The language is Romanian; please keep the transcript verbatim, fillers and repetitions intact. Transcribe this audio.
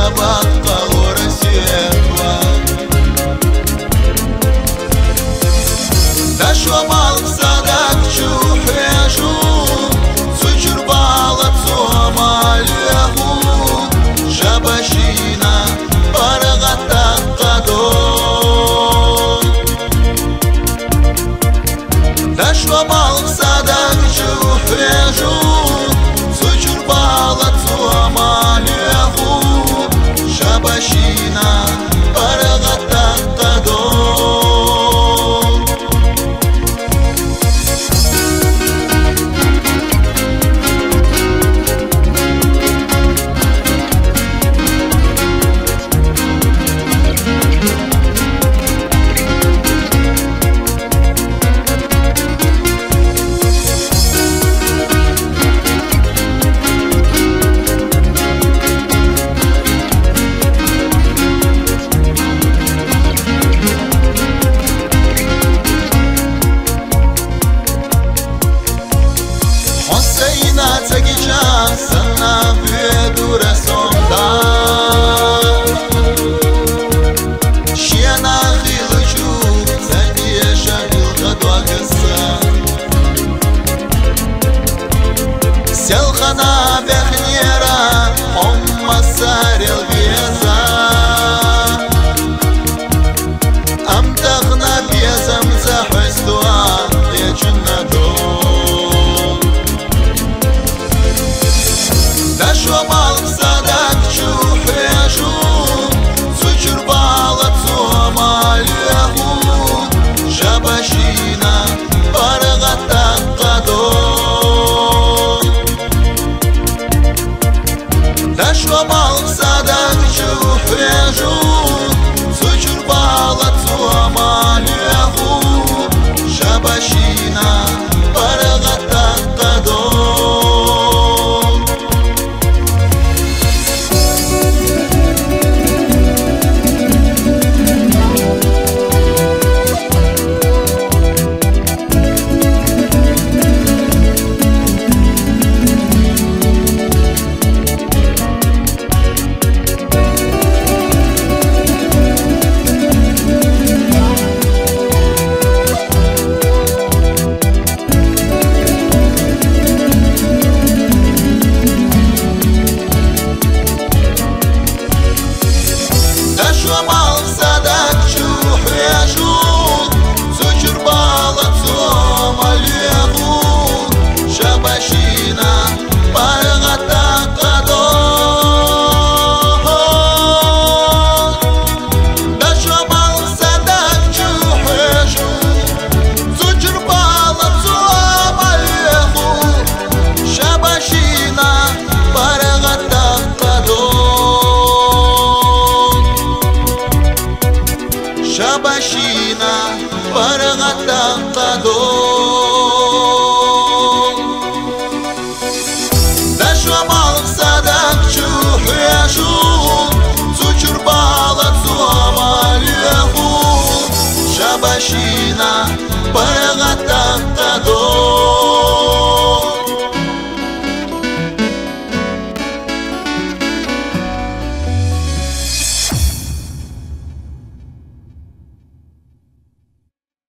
собака урасекла. Дашва балк садак чухежу, сучурбала цуамалягу, жабашина баргата кадон. Дашва балк садак чухежу, сучурбала цуамалягу, жабашина баргата кадон. Sana vedura sonda Shena khilchu zadesha ilqadwagasa Selkhana bekhnera homma saril veza Amtaghna bezam zahustwa yajnado Дашва балк садак чухежу, сучурбала цуамалягу, жабашина баргата кадон. Дашва балк садак чухежу,